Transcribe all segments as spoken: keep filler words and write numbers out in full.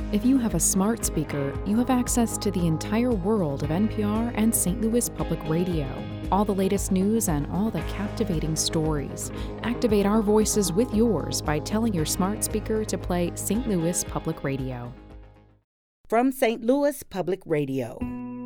If you have a smart speaker, you have access to the entire world of N P R and Saint Louis Public Radio. All the latest news and all the captivating stories. Activate our voices with yours by telling your smart speaker to play Saint Louis Public Radio. From Saint Louis Public Radio.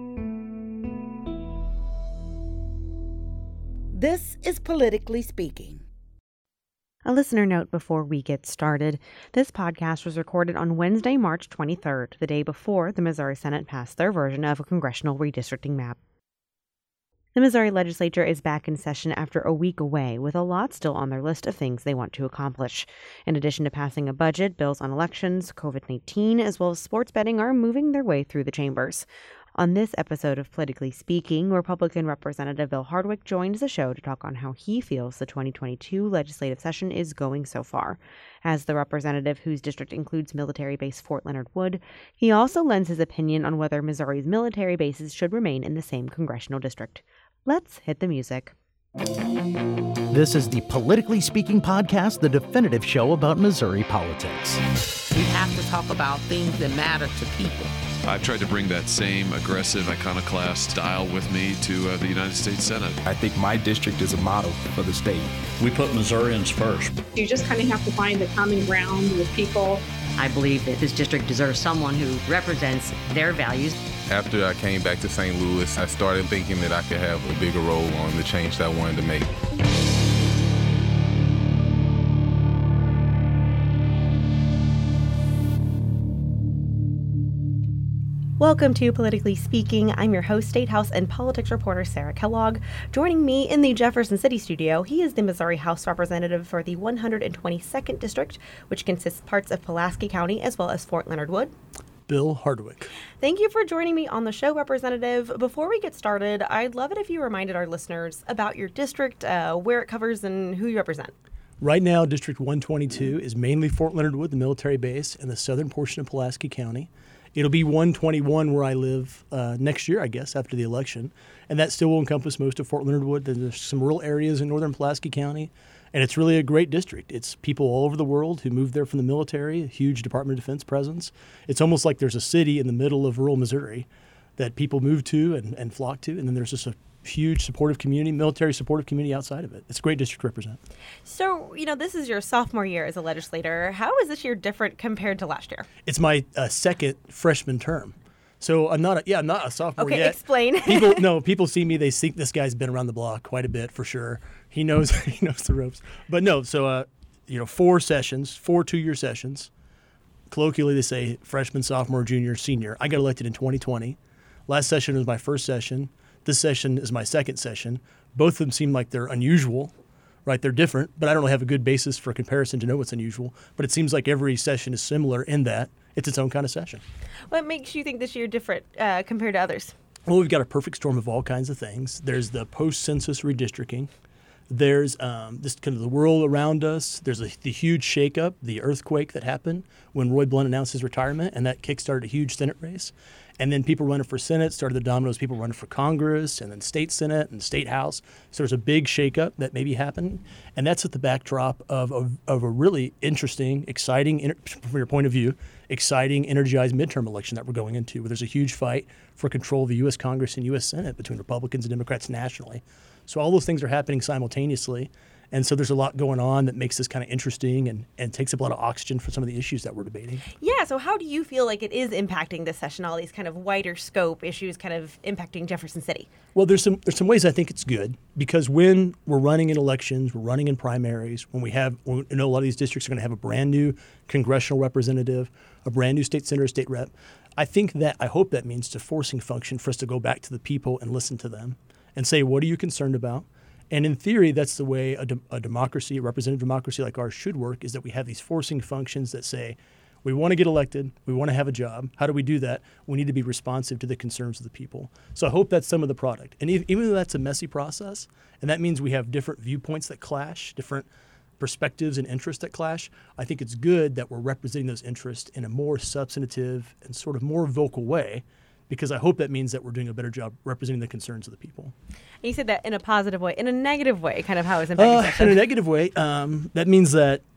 This is Politically Speaking. A listener note before we get started. This podcast was recorded on Wednesday, March twenty-third, the day before the Missouri Senate passed their version of a congressional redistricting map. The Missouri legislature is back in session after a week away, with a lot still on their list of things they want to accomplish. In addition to passing a budget, bills on elections, covid nineteen, as well as sports betting are moving their way through the chambers. On this episode of Politically Speaking, Republican Representative Bill Hardwick joins the show to talk on how he feels the twenty twenty-two legislative session is going so far. As the representative whose district includes military base Fort Leonard Wood, he also lends his opinion on whether Missouri's military bases should remain in the same congressional district. Let's hit the music. This is the Politically Speaking podcast, the definitive show about Missouri politics. We have to talk about things that matter to people. I've tried to bring that same aggressive iconoclast style with me to uh, the United States Senate. I think my district is a model for the state. We put Missourians first. You just kind of have to find the common ground with people. I believe that this district deserves someone who represents their values. After I came back to Saint Louis, I started thinking that I could have a bigger role on the change that I wanted to make. Welcome to Politically Speaking. I'm your host, State House and politics reporter Sarah Kellogg. Joining me in the Jefferson City studio, he is the Missouri House Representative for the one hundred twenty-second District, which consists parts of Pulaski County as well as Fort Leonard Wood. Bill Hardwick. Thank you for joining me on the show, Representative. Before we get started, I'd love it if you reminded our listeners about your district, uh, where it covers, and who you represent. Right now, District one twenty-two is mainly Fort Leonard Wood, the military base, and the southern portion of Pulaski County. It'll be one twenty-one where I live uh, next year, I guess, after the election. And that still will encompass most of Fort Leonard Wood. There's some rural areas in northern Pulaski County. And it's really a great district. It's people all over the world who moved there from the military, a huge Department of Defense presence. It's almost like there's a city in the middle of rural Missouri that people move to and, and flock to. And then there's just a huge supportive community, military supportive community outside of it. It's a great district to represent. So, you know, this is your sophomore year as a legislator. How is this year different compared to last year? It's my uh, second freshman term. So I'm not a, yeah, I'm not a sophomore okay, yet. Okay, explain. people, no, people see me, they think this guy's been around the block quite a bit for sure. He knows he knows the ropes. But no, so, uh, you know, four sessions, four two-year sessions. Colloquially, they say freshman, sophomore, junior, senior. I got elected in twenty twenty. Last session was my first session. This session is my second session. Both of them seem like they're unusual, right? They're different, but I don't really have a good basis for comparison to know what's unusual. But it seems like every session is similar in that it's its own kind of session. What makes you think this year different uh, compared to others? Well, we've got a perfect storm of all kinds of things. There's the post-census redistricting. There's um, this kind of the world around us. There's a, the huge shakeup, the earthquake that happened when Roy Blunt announced his retirement, and that kickstarted a huge Senate race. And then people running for Senate started the dominoes, people running for Congress and then state Senate and state House. So there's a big shakeup that maybe happened. And that's at the backdrop of, of, of a really interesting, exciting, from your point of view, exciting, energized midterm election that we're going into, where there's a huge fight for control of the U S Congress and U S Senate between Republicans and Democrats nationally. So all those things are happening simultaneously. And so there's a lot going on that makes this kind of interesting and, and takes up a lot of oxygen for some of the issues that we're debating. Yeah, so how do you feel like it is impacting this session, all these kind of wider scope issues kind of impacting Jefferson City? Well, there's some there's some ways I think it's good, because when we're running in elections, we're running in primaries, when we have, when, you know, a lot of these districts are going to have a brand new congressional representative, a brand new state senator, state rep. I think that, I hope that means it's a forcing function for us to go back to the people and listen to them and say, what are you concerned about? And in theory, that's the way a, de- a democracy, a representative democracy like ours should work, is that we have these forcing functions that say, we want to get elected, we want to have a job. How do we do that? We need to be responsive to the concerns of the people. So I hope that's some of the product. And if, even though that's a messy process, and that means we have different viewpoints that clash, different perspectives and interests that clash, I think it's good that we're representing those interests in a more substantive and sort of more vocal way, because I hope that means that we're doing a better job representing the concerns of the people. And you said that in a positive way. In a negative way, kind of how it's impacting uh, session? In a negative way, um, that means that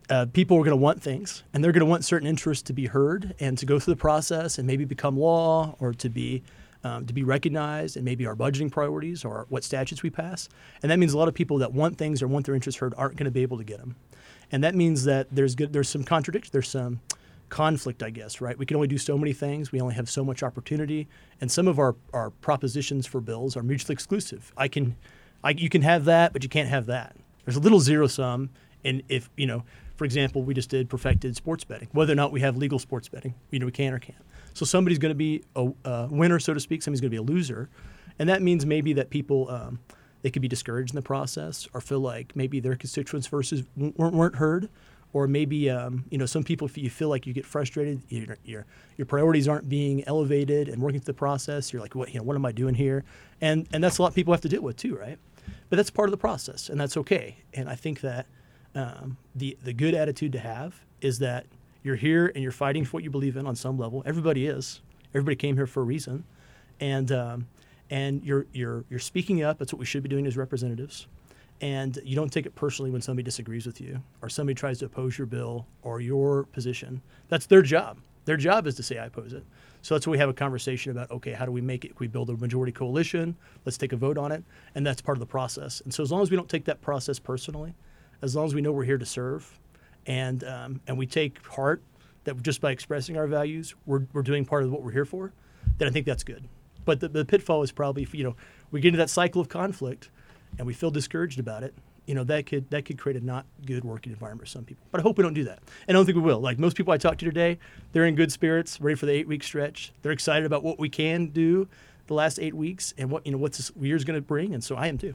uh, people are going to want things, and they're going to want certain interests to be heard and to go through the process and maybe become law or to be um, to be recognized, and maybe our budgeting priorities or what statutes we pass. And that means a lot of people that want things or want their interests heard aren't going to be able to get them. And that means that there's good, there's some contradiction, there's some conflict, I guess, right? We can only do so many things. We only have so much opportunity. And some of our, our propositions for bills are mutually exclusive. I can, I, you can have that, but you can't have that. There's a little zero sum. And if, you know, for example, we just did perfected sports betting, whether or not we have legal sports betting, you know, we can or can't. So somebody's going to be a, a winner, so to speak. Somebody's going to be a loser. And that means maybe that people, um, they could be discouraged in the process or feel like maybe their constituents versus weren't, weren't heard. Or maybe, um, you know, some people, if you feel like you get frustrated, your, your your priorities aren't being elevated and working through the process, you're like, what, you know, what am I doing here? And and that's a lot of people have to deal with too, right? But that's part of the process, and that's okay. And I think that um, the the good attitude to have is that you're here and you're fighting for what you believe in on some level. Everybody is. Everybody came here for a reason, and um, and you're you're you're speaking up. That's what we should be doing as representatives. And you don't take it personally when somebody disagrees with you or somebody tries to oppose your bill or your position. That's their job. Their job is to say, I oppose it. So that's why we have a conversation about, okay, how do we make it? Can we build a majority coalition? Let's take a vote on it. And that's part of the process. And so as long as we don't take that process personally, as long as we know we're here to serve, and um, and we take heart that just by expressing our values, we're, we're doing part of what we're here for, then I think that's good. But the, the pitfall is probably, you know, we get into that cycle of conflict, and we feel discouraged about it, you know, that could that could create a not good working environment for some people. But I hope we don't do that. And I don't think we will. Like most people I talked to today, they're in good spirits, ready for the eight-week stretch. They're excited about what we can do the last eight weeks and what, you know, what this year's going to bring. And so I am too.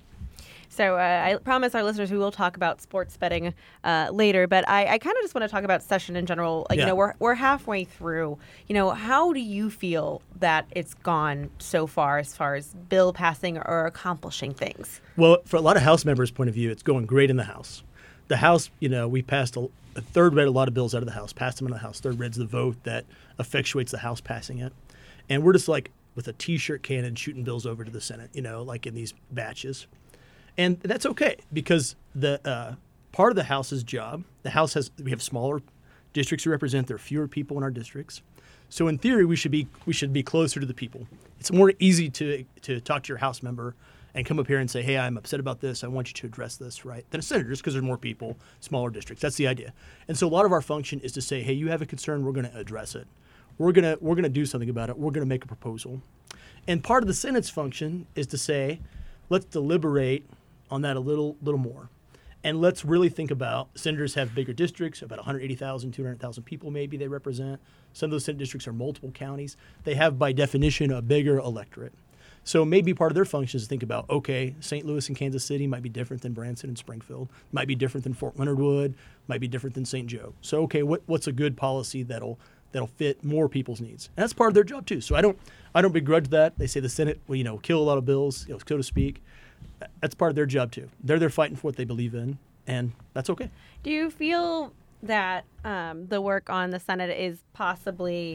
So uh, I promise our listeners we will talk about sports betting uh, later, but I, I kind of just want to talk about session in general. Like, yeah. You know, we're we're halfway through. You know, how do you feel that it's gone so far as far as bill passing or accomplishing things? Well, for a lot of House members' point of view, it's going great in the House. The House, you know, we passed a, a third read a lot of bills out of the House, passed them in the House. Third read's the vote that effectuates the House passing it. And we're just like with a T-shirt cannon shooting bills over to the Senate, you know, like in these batches. And that's okay because the uh, part of the House's job, the House has, we have smaller districts to represent. There are fewer people in our districts. So in theory, we should be we should be closer to the people. It's more easy to to talk to your House member and come up here and say, hey, I'm upset about this. I want you to address this, right? Than a senator, just because there's more people, smaller districts. That's the idea. And so a lot of our function is to say, hey, you have a concern. We're going to address it. We're going to we're going to do something about it. We're going to make a proposal. And part of the Senate's function is to say, let's deliberate on that a little little more. And let's really think about, senators have bigger districts, about one hundred eighty thousand, two hundred thousand people maybe they represent. Some of those Senate districts are multiple counties. They have, by definition, a bigger electorate. So maybe part of their function is to think about, okay, Saint Louis and Kansas City might be different than Branson and Springfield, might be different than Fort Leonard Wood, might be different than Saint Joe. So, okay, what, what's a good policy that'll that'll fit more people's needs? And that's part of their job, too. So I don't I don't begrudge that. They say the Senate will, you know, kill a lot of bills, you know, so to speak. That's part of their job, too. They're there fighting for what they believe in, and that's okay. Do you feel that um, the work on the Senate is possibly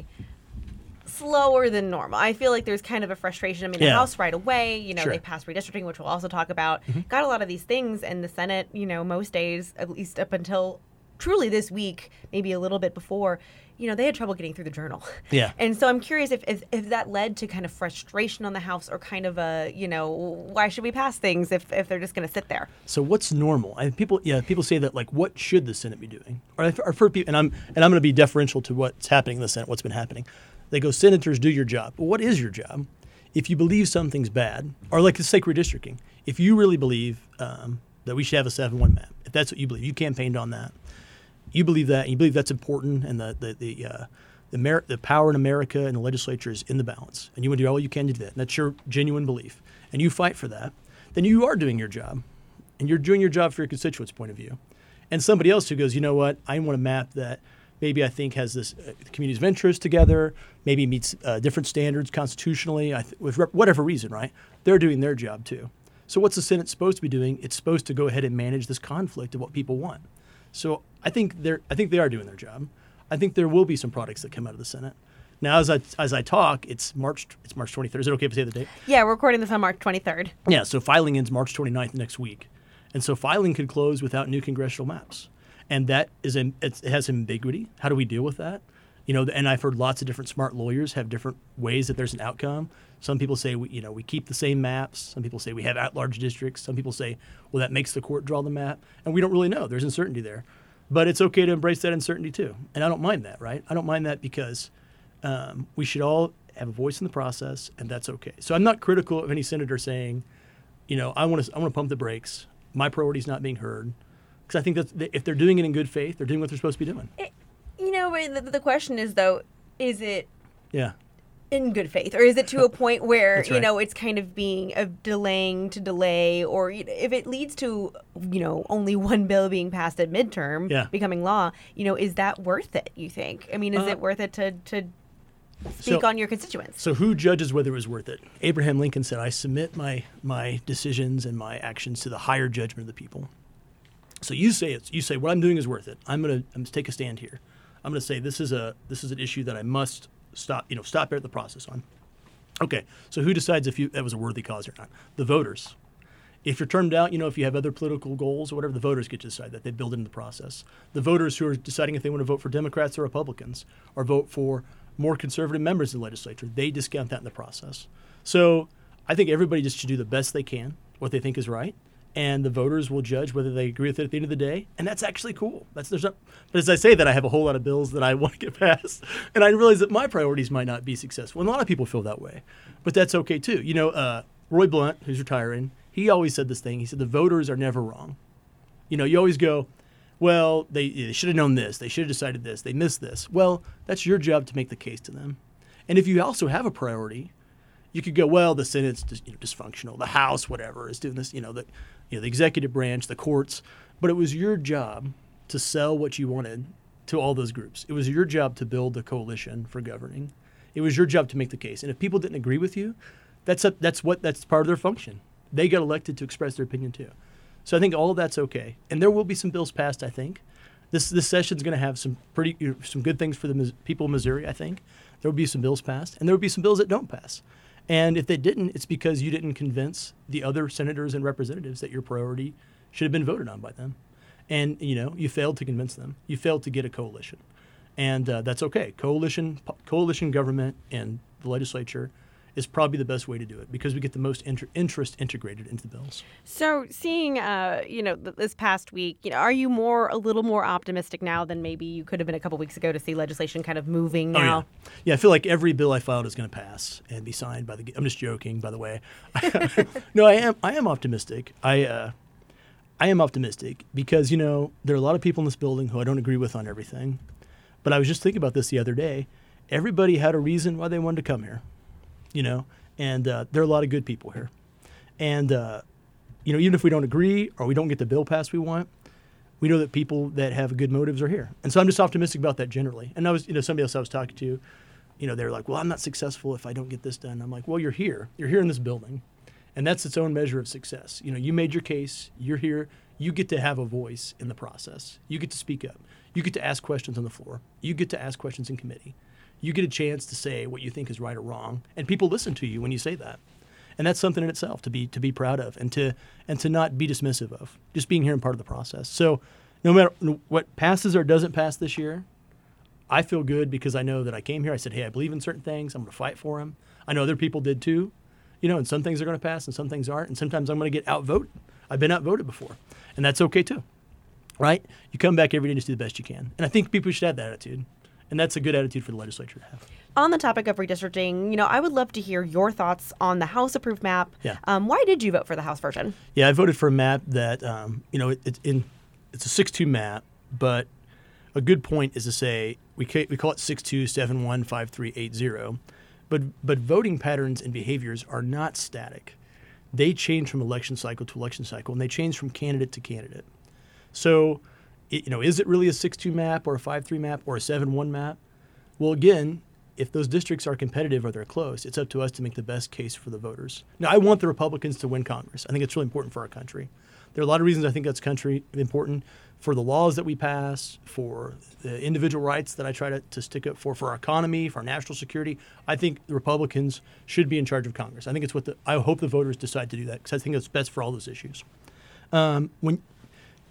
slower than normal? I feel like there's kind of a frustration. I mean, the yeah. House right away, you know, sure. they passed redistricting, which we'll also talk about, mm-hmm. got a lot of these things, and the Senate, you know, most days, at least up until truly this week, maybe a little bit before, you know, they had trouble getting through the journal. Yeah. And so I'm curious if, if if that led to kind of frustration on the House or kind of a, you know, why should we pass things if, if they're just going to sit there? So what's normal? I people, yeah, people say that, like, what should the Senate be doing? Or I've, I've heard people, and I'm and I'm going to be deferential to what's happening in the Senate, what's been happening. They go, senators, do your job. Well, what is your job? If you believe something's bad, or like the sacred redistricting, if you really believe um, that we should have a seven one map, if that's what you believe, you campaigned on that, you believe that, and you believe that's important, and the the the uh, the, mer- the power in America and the legislature is in the balance, and you want to do all you can to do that, and that's your genuine belief, and you fight for that, then you are doing your job, and you're doing your job for your constituents' point of view. And somebody else who goes, you know what, I want a map that maybe I think has this uh, communities of interest together, maybe meets uh, different standards constitutionally, I th- with rep- whatever reason, right? They're doing their job too. So what's the Senate supposed to be doing? It's supposed to go ahead and manage this conflict of what people want. So I think they're I think they are doing their job. I think there will be some products that come out of the Senate. Now, as I as I talk, it's March it's March twenty-third. Is it okay if I say the date? Yeah, we're recording this on March twenty-third. Yeah, so filing ends March twenty-ninth next week. And so filing could close without new congressional maps. And that is a, it has ambiguity. How do we deal with that? You know, and I've heard lots of different smart lawyers have different ways that there's an outcome. Some people say, we, you know, we keep the same maps. Some people say we have at-large districts. Some people say, well, that makes the court draw the map. And we don't really know. There's uncertainty there. But it's okay to embrace that uncertainty too. And I don't mind that, right? I don't mind that because um, we should all have a voice in the process, and that's okay. So I'm not critical of any senator saying, you know, I want to I want to pump the brakes. My priority's not being heard. Because I think that if they're doing it in good faith, they're doing what they're supposed to be doing. It, you know, the, the question is, though, is it yeah. in good faith? Or is it to a point where, right. you know, it's kind of being a delaying to delay? Or if it leads to, you know, only one bill being passed at midterm, yeah. becoming law, you know, is that worth it, you think? I mean, is uh, it worth it to, to speak so, on your constituents? So who judges whether it was worth it? Abraham Lincoln said, I submit my, my decisions and my actions to the higher judgment of the people. So you say it's you say what I'm doing is worth it. I'm gonna I'm gonna take a stand here. I'm gonna say this is a this is an issue that I must stop you know stop the process on. Okay, so who decides if you that was a worthy cause or not? The voters. If you're turned out, you know if you have other political goals or whatever, the voters get to decide that. They build it into the process. The voters who are deciding if they want to vote for Democrats or Republicans or vote for more conservative members of the legislature, they discount that in the process. So I think everybody just should do the best they can, what they think is right. And the voters will judge whether they agree with it at the end of the day, and that's actually cool. That's there's not, but as I say that, I have a whole lot of bills that I want to get passed, and I realize that my priorities might not be successful. And a lot of people feel that way, but that's okay too. You know, uh, Roy Blunt, who's retiring, he always said this thing. He said the voters are never wrong. You know, you always go, well, they, they should have known this, they should have decided this, they missed this. Well, that's your job to make the case to them. And if you also have a priority, you could go, well, the Senate's dis, you know, dysfunctional, the House, whatever, is doing this, you know, the, you know, the executive branch, the courts. But it was your job to sell what you wanted to all those groups. It was your job to build a coalition for governing. It was your job to make the case. And if people didn't agree with you, that's a, that's what that's part of their function. They got elected to express their opinion too. So I think all of that's okay. And there will be some bills passed, I think. This this session's going to have some pretty you know, some good things for the people of Missouri, I think. There will be some bills passed, and there will be some bills that don't pass. And if they didn't, it's because you didn't convince the other senators and representatives that your priority should have been voted on by them. And, you know, you failed to convince them. You failed to get a coalition. And uh, that's okay. Coalition coalition government and the legislature is probably the best way to do it because we get the most inter- interest integrated into the bills. So seeing, uh, you know, th- this past week, you know, are you more a little more optimistic now than maybe you could have been a couple weeks ago to see legislation kind of moving now? Oh, yeah. yeah, I feel like every bill I filed is going to pass and be signed by the. I'm just joking, by the way. no, I am. I am optimistic. I. Uh, I am optimistic because you know there are a lot of people in this building who I don't agree with on everything, but I was just thinking about this the other day. Everybody had a reason why they wanted to come here. You know, and uh, there are a lot of good people here. And, uh, you know, even if we don't agree or we don't get the bill passed we want, we know that people that have good motives are here. And so I'm just optimistic about that generally. And I was, you know, somebody else I was talking to, you know, they're like, well, I'm not successful if I don't get this done. I'm like, well, you're here. You're here in this building. And that's its own measure of success. You know, you made your case. You're here. You get to have a voice in the process. You get to speak up. You get to ask questions on the floor. You get to ask questions in committee. You get a chance to say what you think is right or wrong, and people listen to you when you say that, and that's something in itself to be to be proud of, and to and to not be dismissive of. Just being here and part of the process. So, no matter what passes or doesn't pass this year, I feel good because I know that I came here. I said, hey, I believe in certain things. I'm going to fight for them. I know other people did too, you know, and some things are going to pass and some things aren't, and sometimes I'm going to get outvoted. I've been outvoted before, and that's okay too, right? You come back every day and just do the best you can, and I think people should have that attitude. And that's a good attitude for the legislature to have. On the topic of redistricting, you know, I would love to hear your thoughts on the House-approved map. Yeah. Um, why did you vote for the House version? Yeah, I voted for a map that, um, you know, it, it, in, it's a six two map, but a good point is to say we ca- we call it six two seven one five three eight zero, but but voting patterns and behaviors are not static. They change from election cycle to election cycle, and they change from candidate to candidate. So, it, you know, is it really a six two map or a five three map or a seven one map? Well, again, if those districts are competitive or they're close, it's up to us to make the best case for the voters. Now, I want the Republicans to win Congress. I think it's really important for our country. There are a lot of reasons I think that's country important for the laws that we pass, for the individual rights that I try to, to stick up for, for our economy, for our national security. I think the Republicans should be in charge of Congress. I think it's what the, I hope the voters decide to do that because I think it's best for all those issues. Um, when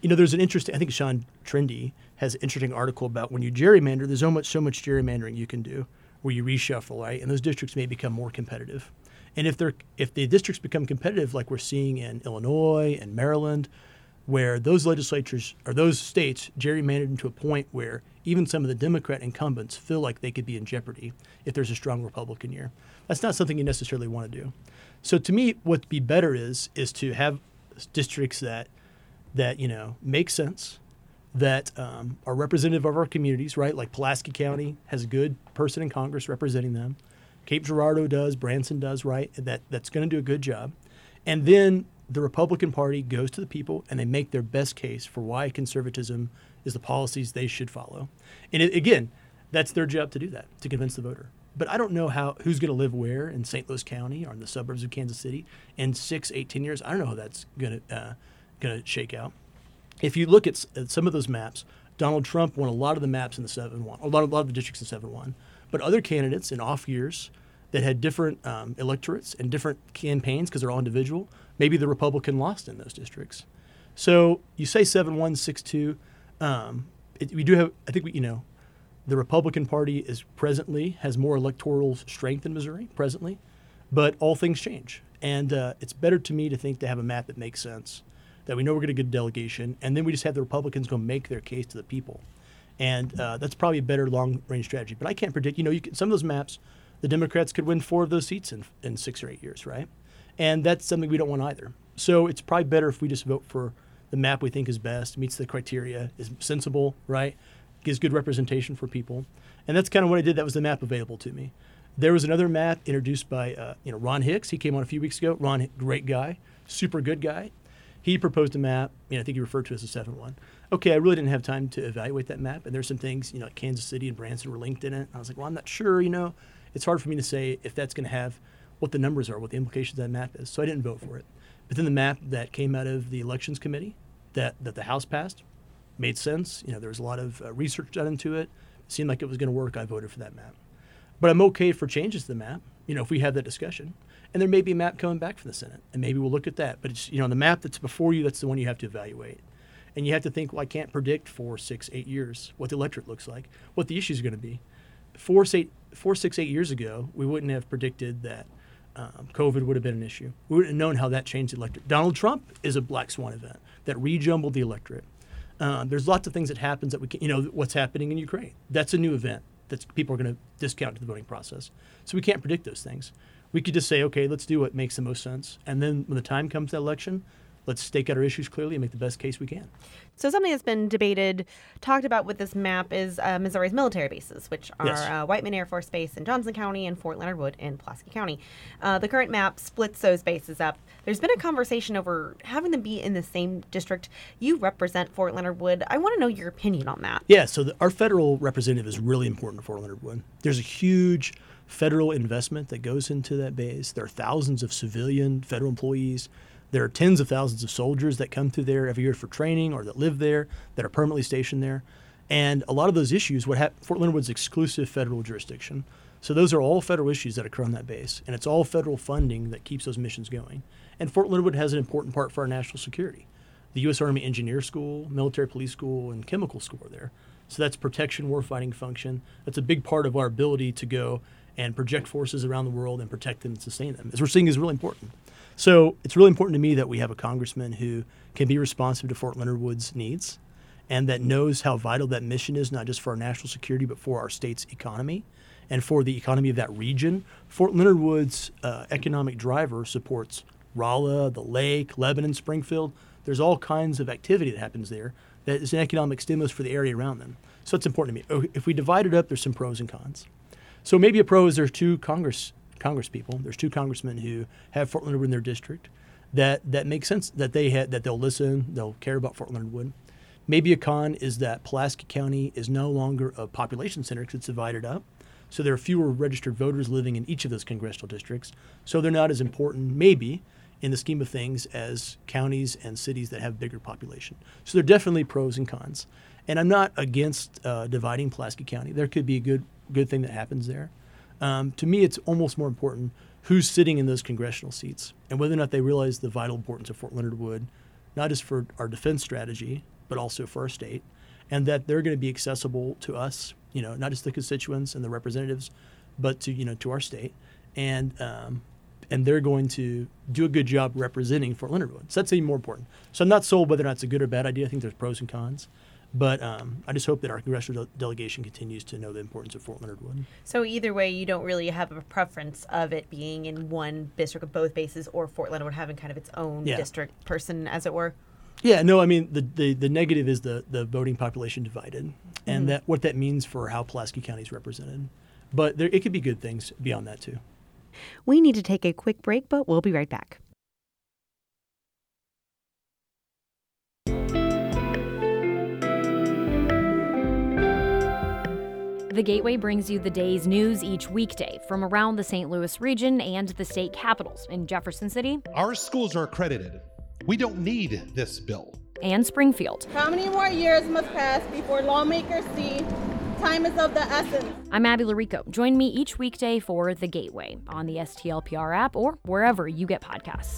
You know, there's an interesting, I think Sean Trendy has an interesting article about when you gerrymander, there's so much, so much gerrymandering you can do where you reshuffle, right? And those districts may become more competitive. And if they're if the districts become competitive, like we're seeing in Illinois and Maryland, where those legislatures or those states gerrymandered to a point where even some of the Democrat incumbents feel like they could be in jeopardy if there's a strong Republican year. That's not something you necessarily want to do. So to me, what'd be better is is to have districts that that you know make sense, that um, are representative of our communities, right? Like Pulaski County has a good person in Congress representing them. Cape Girardeau does, Branson does, right? That that's going to do a good job. And then the Republican Party goes to the people and they make their best case for why conservatism is the policies they should follow. And it, again, that's their job to do that, to convince the voter. But I don't know how who's going to live where in Saint Louis County or in the suburbs of Kansas City in six, eighteen years. I don't know how that's going to uh, going to shake out. If you look at, at some of those maps, Donald Trump won a lot of the maps in the seven one, a lot of, a lot of the districts in seven one. But other candidates in off years that had different um, electorates and different campaigns because they're all individual, maybe the Republican lost in those districts. So you say seven one, six two. Um, it, we do have, I think, we, you know, the Republican Party is presently has more electoral strength in Missouri presently, but all things change. And uh, it's better to me to think to have a map that makes sense, that we know we're going to get a delegation, and then we just have the Republicans go make their case to the people. And uh, that's probably a better long-range strategy. But I can't predict. You know, you can, some of those maps, the Democrats could win four of those seats in, in six or eight years, right? And that's something we don't want either. So it's probably better if we just vote for the map we think is best, meets the criteria, is sensible, right? Gives good representation for people. And that's kind of what I did. That was the map available to me. There was another map introduced by uh, you know Ron Hicks. He came on a few weeks ago. Ron, great guy, super good guy. He proposed a map, you know, I think he referred to it as a seven one. Okay, I really didn't have time to evaluate that map, and there's some things, you know, like Kansas City and Branson were linked in it. I was like, well, I'm not sure, you know. It's hard for me to say if that's going to have what the numbers are, what the implications of that map is. So I didn't vote for it. But then the map that came out of the Elections Committee that, that the House passed made sense. You know, there was a lot of uh, research done into it. It seemed like it was going to work. I voted for that map. But I'm okay for changes to the map, you know, if we have that discussion. And there may be a map coming back from the Senate, and maybe we'll look at that. But it's, you know, the map that's before you, that's the one you have to evaluate. And you have to think, well, I can't predict four, six, eight years what the electorate looks like, what the issues are going to be. Four, eight, four, six, eight years ago, we wouldn't have predicted that um, COVID would have been an issue. We wouldn't have known how that changed the electorate. Donald Trump is a black swan event that rejumbled the electorate. Uh, there's lots of things that happens that we can, you know, what's happening in Ukraine. That's a new event that people are going to discount to the voting process. So we can't predict those things. We could just say, okay, let's do what makes the most sense. And then when the time comes to election, let's stake out our issues clearly and make the best case we can. So something that's been debated, talked about with this map is uh, Missouri's military bases, which are Yes. uh, Whiteman Air Force Base in Johnson County and Fort Leonard Wood in Pulaski County. Uh, the current map splits those bases up. There's been a conversation over having them be in the same district. You represent Fort Leonard Wood. I want to know your opinion on that. Yeah, so the, our federal representative is really important to Fort Leonard Wood. There's a huge federal investment that goes into that base. There are thousands of civilian federal employees. There are tens of thousands of soldiers that come through there every year for training or that live there, that are permanently stationed there. And a lot of those issues, what hap- Fort Leonard Wood's exclusive federal jurisdiction. So those are all federal issues that occur on that base. And it's all federal funding that keeps those missions going. And Fort Leonard Wood has an important part for our national security. The U S Army Engineer School, Military Police School, and Chemical School are there. So that's protection, warfighting function. That's a big part of our ability to go and project forces around the world and protect them and sustain them, as we're seeing is really important. So it's really important to me that we have a congressman who can be responsive to Fort Leonard Wood's needs and that knows how vital that mission is, not just for our national security, but for our state's economy and for the economy of that region. Fort Leonard Wood's uh, economic driver supports Rolla, the lake, Lebanon, Springfield. There's all kinds of activity that happens there that is an economic stimulus for the area around them. So it's important to me. If we divide it up, there's some pros and cons. So maybe a pro is there's two Congress Congress people. There's two congressmen who have Fort Leonard Wood in their district. That that makes sense that they had that they'll listen, they'll care about Fort Leonard Wood. Maybe a con is that Pulaski County is no longer a population center because it's divided up. So there are fewer registered voters living in each of those congressional districts. So they're not as important, maybe, in the scheme of things as counties and cities that have bigger population. So there are definitely pros and cons. And I'm not against uh, dividing Pulaski County. There could be a good good thing that happens there. Um, to me, it's almost more important who's sitting in those congressional seats and whether or not they realize the vital importance of Fort Leonard Wood, not just for our defense strategy, but also for our state, and that they're going to be accessible to us, you know, not just the constituents and the representatives, but to, you know, to our state. And um, and they're going to do a good job representing Fort Leonard Wood. So that's even more important. So I'm not sold whether or not it's a good or bad idea. I think there's pros and cons. But um, I just hope that our congressional de- delegation continues to know the importance of Fort Leonard Wood. So either way, you don't really have a preference of it being in one district of both bases, or Fort Leonard Wood having kind of its own Yeah. district person, as it were? Yeah, no, I mean, the, the, the negative is the, the voting population divided, and Mhm. that what that means for how Pulaski County is represented. But there, it could be good things beyond that, too. We need to take a quick break, but we'll be right back. The Gateway brings you the day's news each weekday from around the Saint Louis region and the state capitals in Jefferson City. Our schools are accredited. We don't need this bill. And Springfield. How many more years must pass before lawmakers see time is of the essence? I'm Abby Larico. Join me each weekday for The Gateway on the S T L P R app or wherever you get podcasts.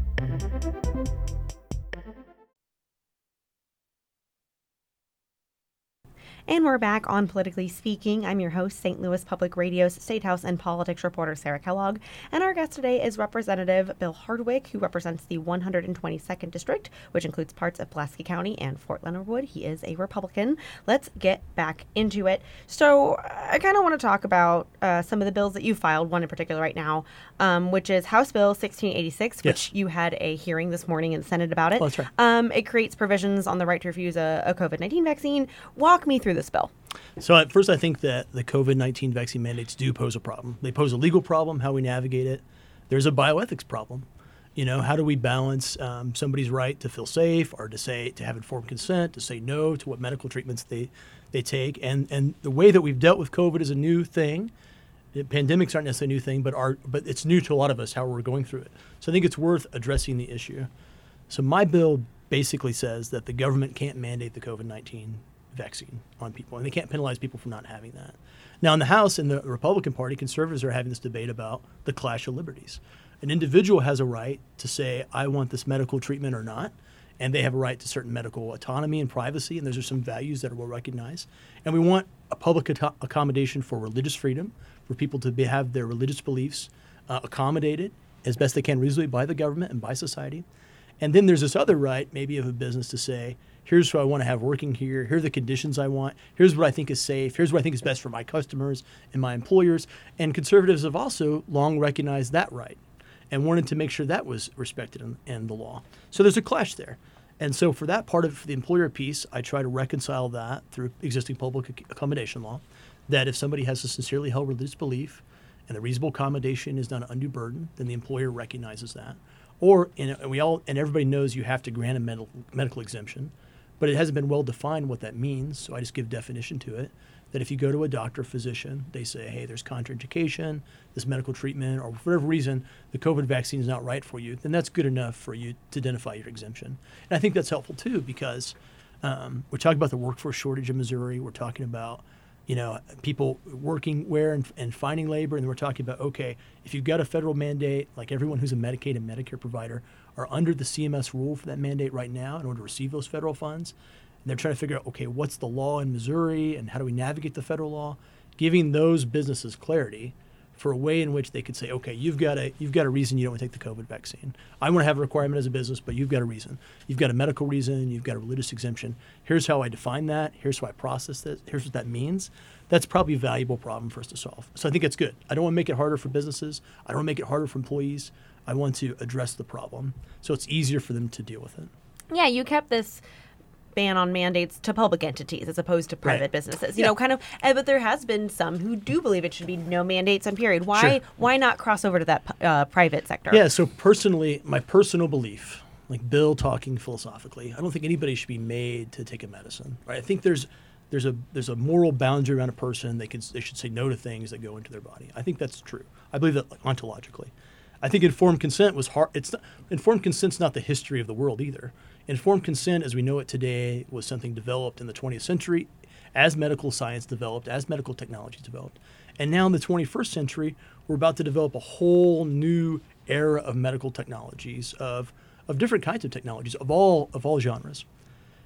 And we're back on Politically Speaking. I'm your host, Saint Louis Public Radio's State House and Politics reporter, Sarah Kellogg. And our guest today is Representative Bill Hardwick, who represents the one hundred twenty-second District, which includes parts of Pulaski County and Fort Leonard Wood. He is a Republican. Let's get back into it. So I kind of want to talk about uh, some of the bills that you filed, one in particular right now, um, which is House Bill sixteen eighty-six, Yes. which you had a hearing this morning in the Senate about it. Oh, that's right. Um, it creates provisions on the right to refuse a, a COVID nineteen vaccine. Walk me through this bill. So at first, I think that the COVID nineteen vaccine mandates do pose a problem. They pose a legal problem, how we navigate it. There's a bioethics problem. You know, how do we balance um, somebody's right to feel safe or to say, to have informed consent, to say no to what medical treatments they, they take. And, and the way that we've dealt with COVID is a new thing. The pandemics aren't necessarily a new thing, but are, but it's new to a lot of us how we're going through it. So I think it's worth addressing the issue. So my bill basically says that the government can't mandate the COVID nineteen vaccine on people, and they can't penalize people for not having that. Now, in the House, in the Republican Party, conservatives are having this debate about the clash of liberties. An individual has a right to say, I want this medical treatment or not, and they have a right to certain medical autonomy and privacy, and those are some values that are well recognized. And we want a public ac- accommodation for religious freedom, for people to be, have their religious beliefs uh, accommodated as best they can reasonably by the government and by society. And then there's this other right, maybe of a business, to say, here's who I want to have working here. Here are the conditions I want. Here's what I think is safe. Here's what I think is best for my customers and my employers. And conservatives have also long recognized that right and wanted to make sure that was respected in, in the law. So there's a clash there. And so for that part of the employer piece, I try to reconcile that through existing public accommodation law, that if somebody has a sincerely held religious belief and the reasonable accommodation is not an undue burden, then the employer recognizes that. Or, and we all, and everybody knows you have to grant a medical, medical exemption, but it hasn't been well defined what that means, so I just give definition to it, that if you go to a doctor or physician, they say, hey, there's contraindication, this medical treatment, or for whatever reason, the COVID vaccine is not right for you, then that's good enough for you to identify your exemption. And I think that's helpful, too, because um, we're talking about the workforce shortage in Missouri. We're talking about, you know, people working where and, and finding labor, and we're talking about, okay, if you've got a federal mandate, like everyone who's a Medicaid and Medicare provider are under the C M S rule for that mandate right now in order to receive those federal funds. And they're trying to figure out, okay, what's the law in Missouri and how do we navigate the federal law? Giving those businesses clarity for a way in which they could say, okay, you've got a you've got a reason you don't want to take the COVID vaccine. I want to have a requirement as a business, but you've got a reason. You've got a medical reason. You've got a religious exemption. Here's how I define that. Here's how I process this. Here's what that means. That's probably a valuable problem for us to solve. So I think it's good. I don't want to make it harder for businesses. I don't want to make it harder for employees. I want to address the problem so it's easier for them to deal with it. Yeah, you kept this ban on mandates to public entities as opposed to private Right. businesses. You Yeah. know, kind of. uh, But there has been some who do believe it should be no mandates on period. Why? Sure. Why not cross over to that uh, private sector? Yeah, so personally, my personal belief, like Bill talking philosophically, I don't think anybody should be made to take a medicine. Right? I think there's there's a there's a moral boundary around a person. They can they should say no to things that go into their body. I think that's true. I believe that like, ontologically. I think informed consent was hard. It's not, informed consent's not the history of the world either. Informed consent, as we know it today, was something developed in the twentieth century as medical science developed, as medical technology developed. And now in the twenty-first century, we're about to develop a whole new era of medical technologies, of of different kinds of technologies, of all of all genres.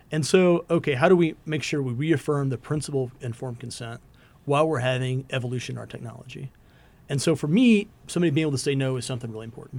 And so, okay, how do we make sure we reaffirm the principle of informed consent while we're having evolution in our technology? And so for me, somebody being able to say no is something really important.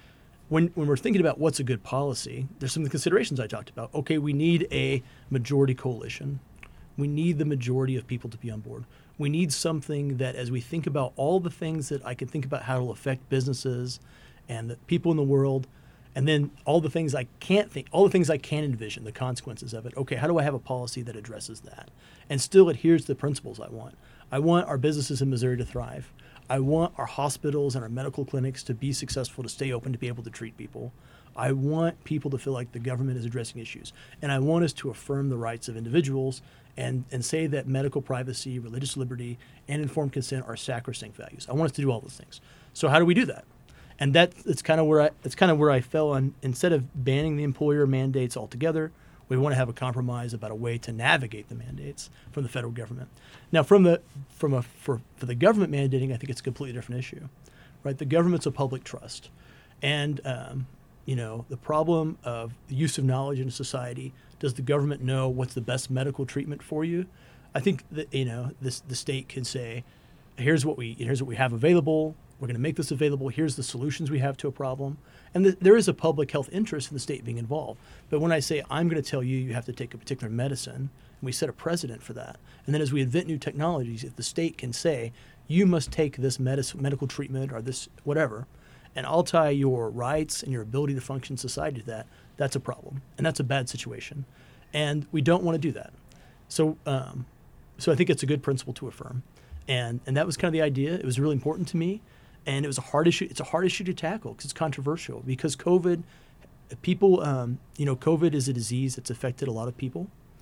When when we're thinking about what's a good policy, there's some of the considerations I talked about. Okay, we need a majority coalition. We need the majority of people to be on board. We need something that, as we think about all the things that I can think about how it'll affect businesses and the people in the world, and then all the things I can't think, all the things I can envision, the consequences of it. Okay, how do I have a policy that addresses that and still adheres to the principles I want? I want our businesses in Missouri to thrive. I want our hospitals and our medical clinics to be successful, to stay open, to be able to treat people. I want people to feel like the government is addressing issues. And I want us to affirm the rights of individuals and, and say that medical privacy, religious liberty, and informed consent are sacrosanct values. I want us to do all those things. So how do we do that? And that, that's kind of where I that's kind of where I fell on. Instead of banning the employer mandates altogether, we want to have a compromise about a way to navigate the mandates from the federal government. Now, from the from a for, for the government mandating, I think it's a completely different issue, right? The government's a public trust, and um, you know the problem of the use of knowledge in society. Does the government know what's the best medical treatment for you? I think that you know this the state can say, here's what we here's what we have available. We're going to make this available. Here's the solutions we have to a problem. And th- there is a public health interest in the state being involved. But when I say I'm going to tell you you have to take a particular medicine, and we set a precedent for that. And then as we invent new technologies, if the state can say you must take this medis- medical treatment or this whatever, and I'll tie your rights and your ability to function in society to that, that's a problem. And that's a bad situation. And we don't want to do that. So, um, so I think it's a good principle to affirm. And and that was kind of the idea. It was really important to me. And it was a hard issue. It's a hard issue to tackle because it's controversial. Because COVID, people, um, you know, COVID is a disease that's affected a lot of people,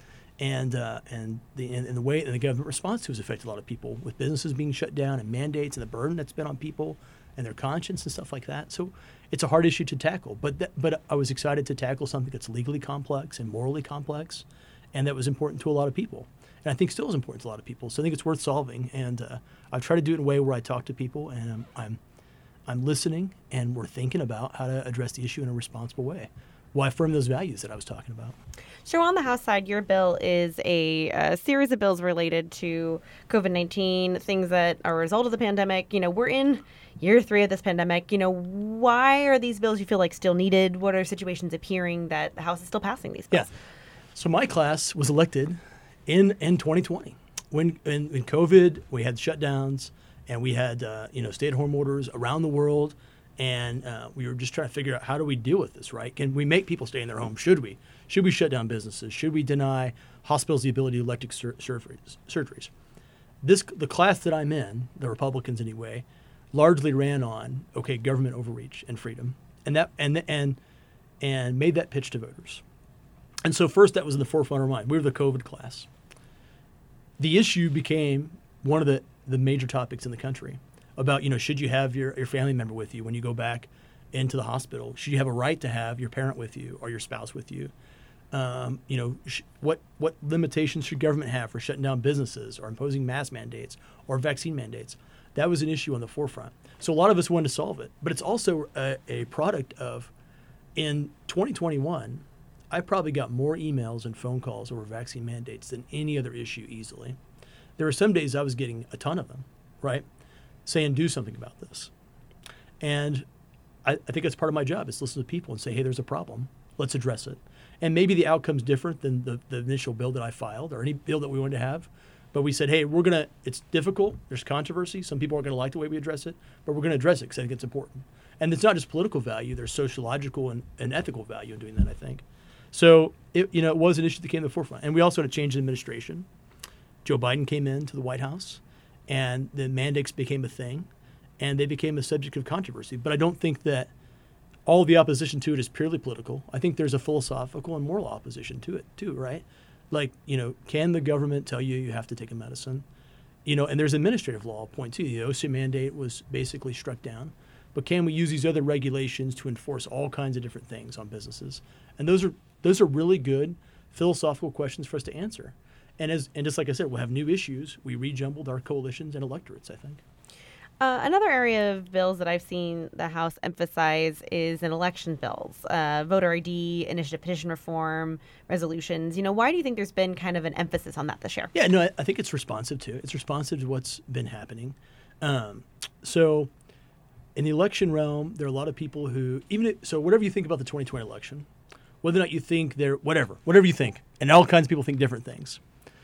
and uh, and the and, and the way and the government response to it has affected a lot of people with businesses being shut down and mandates and the burden that's been on people and their conscience and stuff like that. So it's a hard issue to tackle. But that, but I was excited to tackle something that's legally complex and morally complex, and that was important to a lot of people. And I think still is important to a lot of people. So I think it's worth solving. And uh, I've tried to do it in a way where I talk to people and I'm, I'm, I'm listening and we're thinking about how to address the issue in a responsible way. Well, I affirm those values that I was talking about. So on the House side, your bill is a, a series of bills related to COVID nineteen, things that are a result of the pandemic. You know, we're in year three of this pandemic. You know, why are these bills you feel like still needed? What are situations appearing that the House is still passing these bills? Yeah. So my class was elected in in twenty twenty. When in, in COVID, we had shutdowns and we had uh, you know stay-at-home orders around the world, and uh, we were just trying to figure out how do we deal with this, right? Can we make people stay in their home? Should we? Should we shut down businesses? Should we deny hospitals the ability to do elective sur- surgeries? surgeries? This the class that I'm in, the Republicans anyway, largely ran on okay government overreach and freedom, and that and and and made that pitch to voters. And so first that was in the forefront of our mind. We were the COVID class. The issue became one of the, the major topics in the country about, you know, should you have your, your family member with you when you go back into the hospital? Should you have a right to have your parent with you or your spouse with you? Um, you know, sh- what what limitations should government have for shutting down businesses or imposing mask mandates or vaccine mandates? That was an issue on the forefront. So a lot of us wanted to solve it. But it's also a, a product of, in twenty twenty-one, I probably got more emails and phone calls over vaccine mandates than any other issue easily. There were some days I was getting a ton of them, right, saying do something about this. And I, I think that's part of my job is listen to people and say, hey, there's a problem. Let's address it. And maybe the outcome's different than the, the initial bill that I filed or any bill that we wanted to have. But we said, hey, we're going to, it's difficult. There's controversy. Some people aren't going to like the way we address it, but we're going to address it because I think it's important. And it's not just political value. There's sociological and, and ethical value in doing that, I think. So, it, you know, it was an issue that came to the forefront. And we also had a change in administration. Joe Biden came into the White House, and the mandates became a thing, and they became a subject of controversy. But I don't think that all the opposition to it is purely political. I think there's a philosophical and moral opposition to it, too, right? Like, you know, can the government tell you you have to take a medicine? You know, and there's administrative law, I'll point to. The O S I mandate was basically struck down. But can we use these other regulations to enforce all kinds of different things on businesses? And those are those are really good philosophical questions for us to answer. And as and just like I said, we'll have new issues. We rejumbled our coalitions and electorates, I think. Uh, another area of bills that I've seen the House emphasize is in election bills, uh, voter I D, initiative petition reform, resolutions. You know, why do you think there's been kind of an emphasis on that this year? Yeah, no, I, I think it's responsive to. It's responsive to what's been happening. Um, so in the election realm, there are a lot of people who, even if, so whatever you think about the twenty twenty election, whether or not you think they're, whatever, whatever you think, and all kinds of people think different things.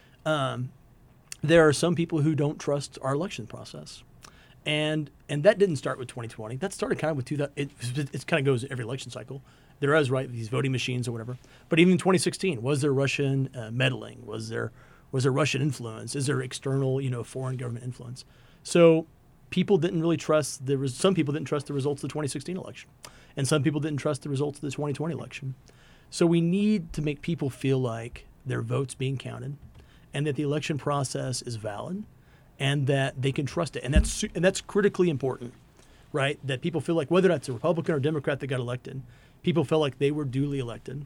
Um, there are some people who don't trust our election process. And and that didn't start with twenty twenty. That started kind of with two thousand. It, it kind of goes every election cycle. There is, right, these voting machines or whatever. But even in twenty sixteen, was there Russian uh, meddling? Was there was there Russian influence? Is there external, you know, foreign government influence? So people didn't really trust. There was some people didn't trust the results of the twenty sixteen election, and some people didn't trust the results of the twenty twenty election. So we need to make people feel like their votes being counted, and that the election process is valid, and that they can trust it. And that's and that's critically important, right? That people feel like whether that's a Republican or Democrat that got elected, people felt like they were duly elected.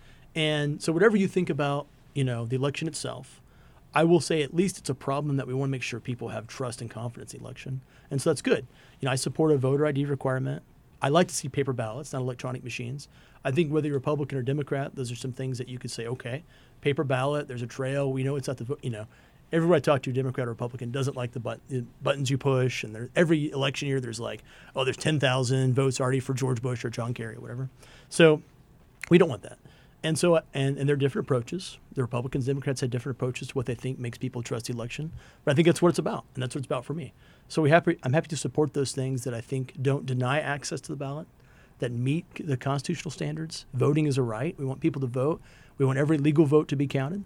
And so whatever you think about, you know, the election itself, I will say at least it's a problem that we want to make sure people have trust and confidence in the election. And so that's good. You know, I support a voter I D requirement. I like to see paper ballots, not electronic machines. I think whether you're Republican or Democrat, those are some things that you could say, okay, paper ballot, there's a trail. We know it's not the vote, you know. Everybody I talk to, Democrat or Republican, doesn't like the but- buttons you push. And there, every election year, there's like, oh, there's ten thousand votes already for George Bush or John Kerry or whatever. So we don't want that. And so, and, and there are different approaches. The Republicans, Democrats have different approaches to what they think makes people trust the election. But I think that's what it's about, and that's what it's about for me. So we happy, I'm happy to support those things that I think don't deny access to the ballot, that meet the constitutional standards. Voting is a right. We want people to vote. We want every legal vote to be counted.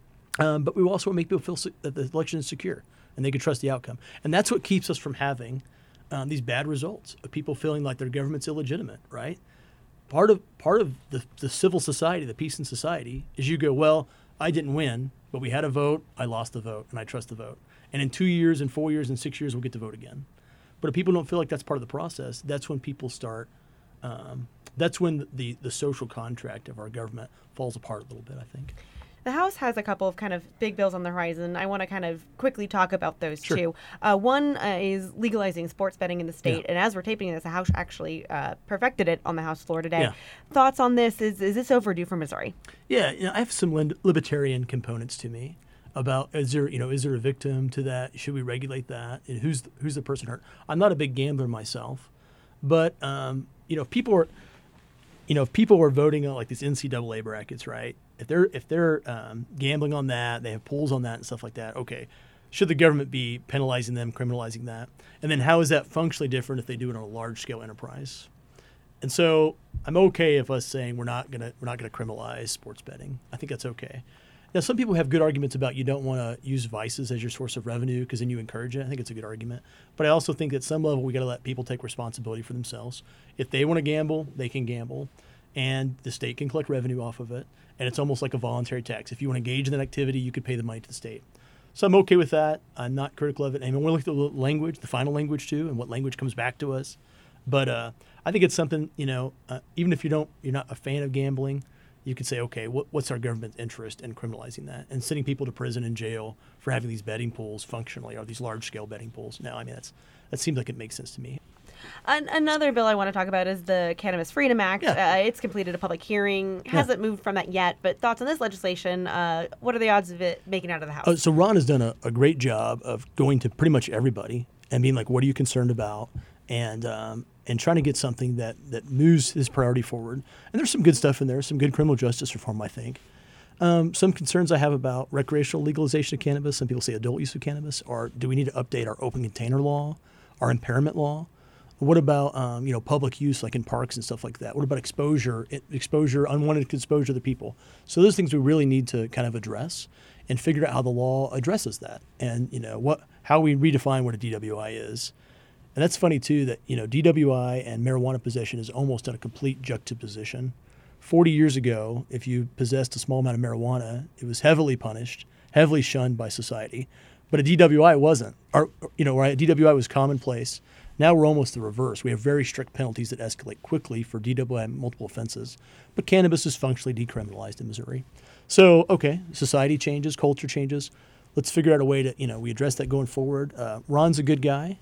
Um, but we also want to make people feel se- that the election is secure and they can trust the outcome. And that's what keeps us from having um, these bad results of people feeling like their government's illegitimate, right? Part of part of the, the civil society, the peace in society, is you go, well, I didn't win, but we had a vote, I lost the vote, and I trust the vote. And in two years, and four years, and six years, we'll get to vote again. But if people don't feel like that's part of the process, that's when people start, um, that's when the, the social contract of our government falls apart a little bit, I think. The House has a couple of kind of big bills on the horizon. I want to kind of quickly talk about those Sure. two. Uh, one uh, is legalizing sports betting in the state, Yeah. and as we're taping this, the House actually uh, perfected it on the House floor today. Yeah. Thoughts on this? Is is this overdue for Missouri? Yeah, you know, I have some lib- libertarian components to me about is there, you know, is there a victim to that? Should we regulate that? And who's the, who's the person hurt? I'm not a big gambler myself, but um, you know, if people are, you know, if people are voting on like these N C double A brackets, right? If they're if they're um, gambling on that, they have pools on that and stuff like that. Okay, should the government be penalizing them, criminalizing that? And then how is that functionally different if they do it on a large scale enterprise? And so I'm okay if us saying we're not gonna we're not gonna criminalize sports betting. I think that's okay. Now some people have good arguments about you don't want to use vices as your source of revenue because then you encourage it. I think it's a good argument. But I also think at some level we got to let people take responsibility for themselves. If they want to gamble, they can gamble, and the state can collect revenue off of it. And it's almost like a voluntary tax. If you want to engage in that activity, you could pay the money to the state. So I'm okay with that. I'm not critical of it. And I want to look at the language, the final language too, and what language comes back to us. But uh, I think it's something, you know, uh, even if you don't, you're not a fan of gambling, you could say, okay, what, what's our government's interest in criminalizing that and sending people to prison and jail for having these betting pools functionally, or these large-scale betting pools? No, I mean that's that seems like it makes sense to me. An- another bill I want to talk about is the Cannabis Freedom Act. Yeah. Uh, it's completed a public hearing. Hasn't moved from that yet, but thoughts on this legislation? Uh, what are the odds of it making it out of the House? Uh, so Ron has done a, a great job of going to pretty much everybody and being like, what are you concerned about? And um, and trying to get something that, that moves his priority forward. And there's some good stuff in there, some good criminal justice reform, I think. Um, some concerns I have about recreational legalization of cannabis. Some people say adult use of cannabis. Or do we need to update our open container law, our impairment law? What about um, you know public use like in parks and stuff like that? What about exposure, exposure, unwanted exposure to people? So those things we really need to kind of address and figure out how the law addresses that, and you know what, how we redefine what a D W I is. And that's funny too that you know D W I and marijuana possession is almost in a complete juxtaposition. Forty years ago, if you possessed a small amount of marijuana, it was heavily punished, heavily shunned by society. But a D W I wasn't. Or, you know, right? A D W I was commonplace. Now we're almost the reverse. We have very strict penalties that escalate quickly for D W I multiple offenses. But cannabis is functionally decriminalized in Missouri. So, okay, society changes, culture changes. Let's figure out a way to, you know, we address that going forward. Uh, Ron's a good guy.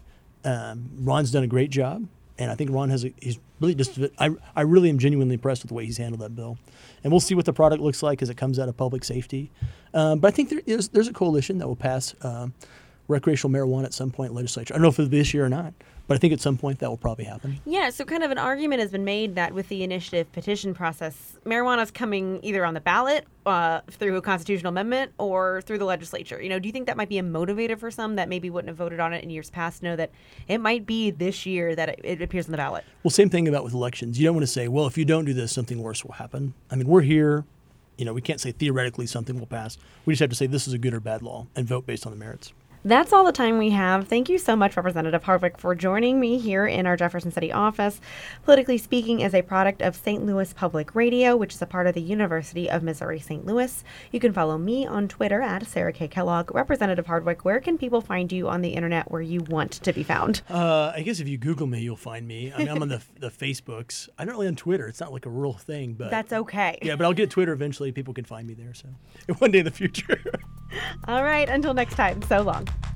Um, Ron's done a great job, and I think Ron has a, he's really just I I really am genuinely impressed with the way he's handled that bill, and we'll see what the product looks like as it comes out of public safety. Um, but I think there is there's a coalition that will pass um, recreational marijuana at some point in the legislature. I don't know if it's this year or not, but I think at some point that will probably happen. Yeah, so kind of an argument has been made that with the initiative petition process, marijuana is coming either on the ballot uh, through a constitutional amendment or through the legislature. You know, do you think that might be a motivator for some that maybe wouldn't have voted on it in years past, know that it might be this year that it, it appears on the ballot? Well, same thing about with elections. You don't want to say, well, if you don't do this, something worse will happen. I mean, we're here. You know, we can't say theoretically something will pass. We just have to say this is a good or bad law and vote based on the merits. That's all the time we have. Thank you so much, Representative Hardwick, for joining me here in our Jefferson City office. Politically Speaking is a product of Saint Louis Public Radio, which is a part of the University of Missouri-Saint Louis. You can follow me on Twitter at Sarah K. Kellogg. Representative Hardwick, where can people find you on the internet where you want to be found? Uh, I guess if you Google me, you'll find me. I mean, I'm on the the Facebooks. I'm not really on Twitter. It's not like a real thing, but that's okay. Yeah, but I'll get Twitter eventually. People can find me there. So one day in the future. All right. Until next time. So long.